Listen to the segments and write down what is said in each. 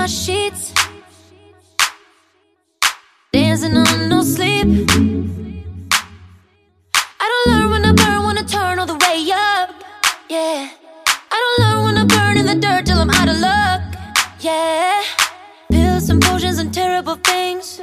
my sheets, dancing on no sleep. I don't learn when I burn, wanna turn all the way up. Yeah, I don't learn when I burn in the dirt till I'm out of luck. Yeah, pills and potions and terrible things.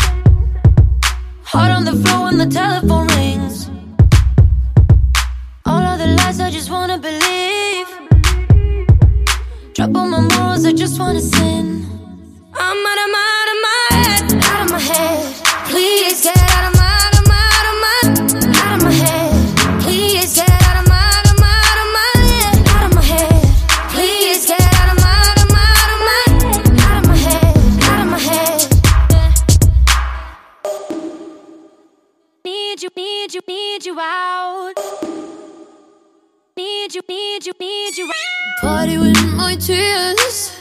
Heart on the floor when the telephone rings. All of the lies I just wanna believe. Drop all my morals, I just wanna sin. I'm out of my head, out of my head. Please get out of my, out of my, out of my, out of my head. Please get out of my, out of my, out of my head, out of my head. Please get out of my, out of my, out of my, out of my head, out of my head. Need you, need you, need you out. Need you, need you, need you out. Party with my tears,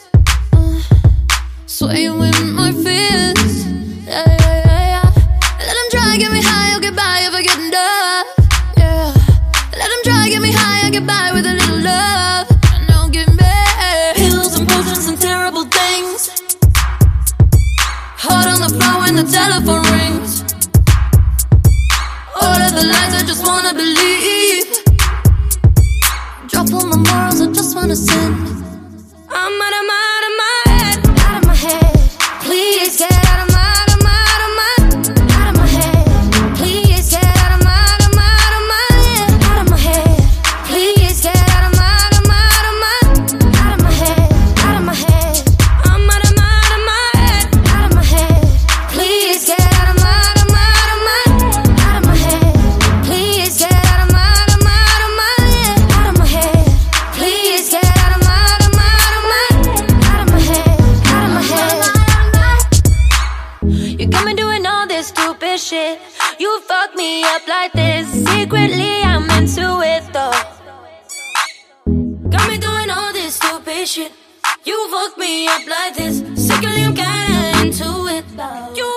swaying with my fears. Yeah, yeah, yeah, yeah. Let them try, get me high, I'll get by if I get enough. Yeah. Let them try, get me high, I'll get by with a little love. And don't give me pills and potions and terrible things. Heart on the floor when the telephone rings. All of the lies I just wanna believe. Drop all my morals, I just wanna sin. I'm out of my head, out of my head. Please get out of my, out of my, out of my, out of my head. Please get out of my, out of my, out of my head, out of my head. Please get out of my, out of my, out of my, out of my head, out of my head. I'm out of my head, out of my head. Please get out of my, out of my, out of my, out of my head. Please get out of my, out of my, out of my head, out of my head. Please get out of my, out of my, out of my, out of my head, out of my head. You got me doing all this stupid shit. You fuck me up like this. Secretly I'm into it though. Got me doing all this stupid shit. You fuck me up like this. Secretly I'm kinda into it though. You